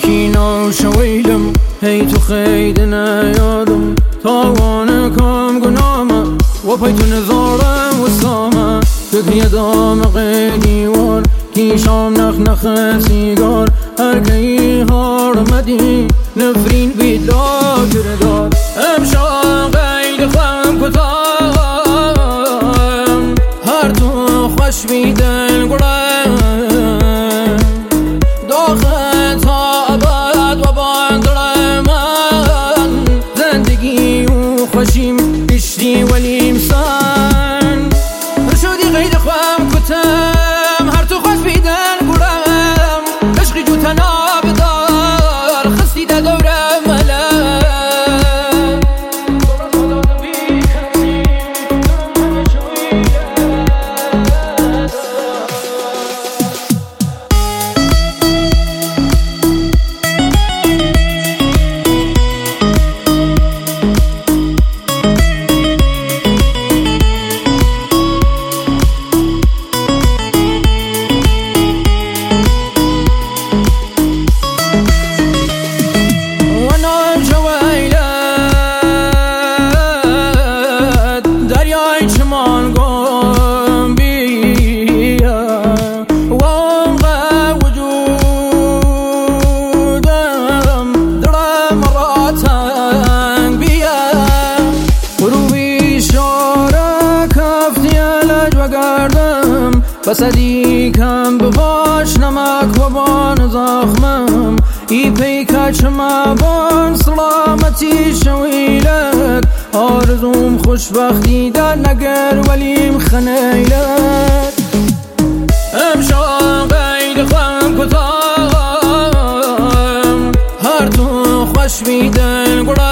یکی ناشویلم هی تو خید نیادم تاوان کام گنامه و پای تو نظارم و سامه فکر یدام قیدیوار کی شام نخ نخ سیگار هرگی هار مدی نفرین بید لا گردار امشا قید خم کتام هر تو خوش بیدن گرم داخل تا ابد و باندرم زندگی و خوشیم اشتی ولیم سن شدی قید خم کتام هر تو خوش بیدن گرم عشقی جو تناب دار خستی دا دورم بسدی کم بباش نمک و بان زخمم ای پیکا چما بان سلامتی شویلت آرزوم خوشبختی در نگر ولیم خنیلت امشا قید خم کتام هر تو خوش بیدن گرم